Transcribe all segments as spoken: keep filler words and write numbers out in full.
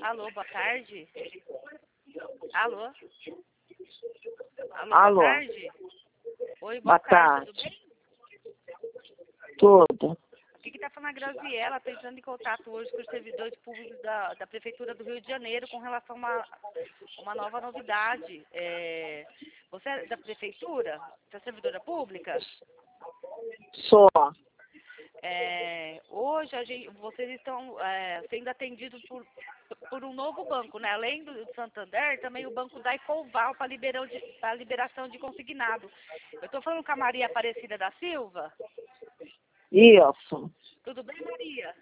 Alô, boa tarde. Alô? Alô, Alô. boa tarde. Oi, Boa boa tarde, tudo tarde. bem? Tudo. Aqui que está falando a Graziela, está entrando em contato hoje com os servidores públicos da, da Prefeitura do Rio de Janeiro com relação a uma, uma nova novidade. É, você é da Prefeitura? Você é servidora pública? Sou. É, hoje a gente, vocês estão é, sendo atendidos por, por um novo banco, né? Além do Santander, também o banco da Ecoval para a liberação de consignado. Eu estou falando com a Maria Aparecida da Silva. Isso. Tudo bem, Maria?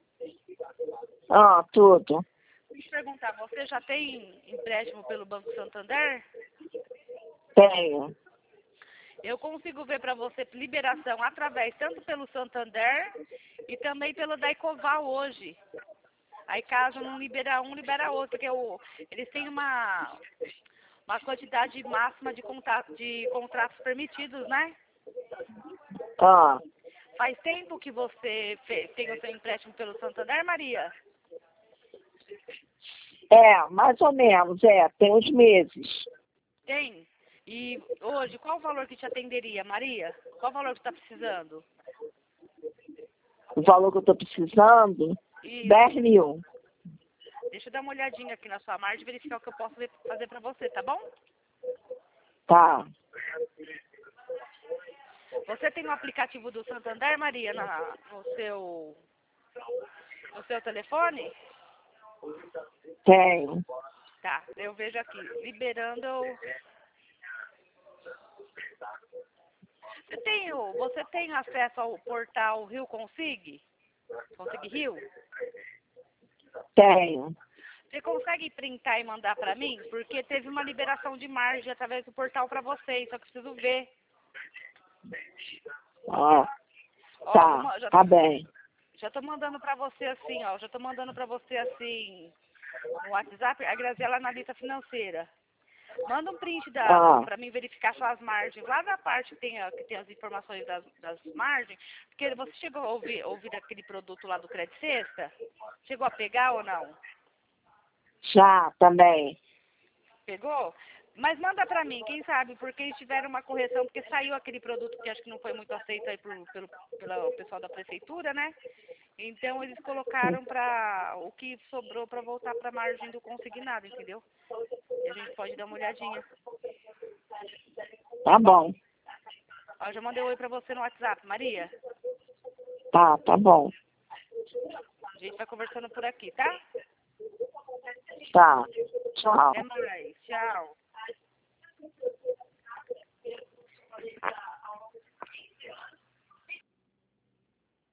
Ah, tudo. Deixa eu perguntar, você já tem empréstimo pelo Banco Santander? Tenho. Eu consigo ver para você liberação através tanto pelo Santander e também pelo da Ecoval hoje. Aí caso não libera um, libera outro, porque o, eles têm uma, uma quantidade máxima de, contato, de contratos permitidos, né? Ah, Faz tempo que você fez, tem o seu empréstimo pelo Santander, Maria? é, mais ou menos, é, tem uns meses. Tem. E hoje, qual o valor que te atenderia, Maria? Qual o valor que você está precisando? O valor que eu estou precisando, Isso. dez mil. Deixa eu dar uma olhadinha aqui na sua margem e verificar o que eu posso ver- fazer para você, tá bom? Tá. Você tem o aplicativo do Santander, Maria, na, no, seu, no seu telefone? Tenho. Tá, eu vejo aqui. Liberando. Você tem, o- você tem acesso ao portal Rio Consig? Consig Rio? Tenho. Você consegue printar e mandar para mim? Porque teve uma liberação de margem através do portal para vocês, só que preciso ver. Ah, Ó, vou tá. ma- já, Tá bem. já tô mandando para você assim, ó. Já tô mandando para você assim no WhatsApp, a Graziela analista financeira. Manda um print da, Ah, para mim verificar suas margens, lá na parte que tem, a- que tem as informações das, das margens, porque você chegou a ouvir, ouvir daquele produto lá do Credit Sexta? Chegou a pegar ou não? já, também. Pegou? Mas manda pra mim, quem sabe, porque eles tiveram uma correção, porque saiu aquele produto que acho que não foi muito aceito aí por, pelo, pelo pessoal da prefeitura, né? Então eles colocaram para o que sobrou para voltar para a margem do consignado, entendeu? E a gente pode dar uma olhadinha. Tá bom. Ó, já mandei um oi pra você no WhatsApp, Maria. Tá, tá bom. A gente vai conversando por aqui, tá? Tá. Tchau. Até mais. Tchau.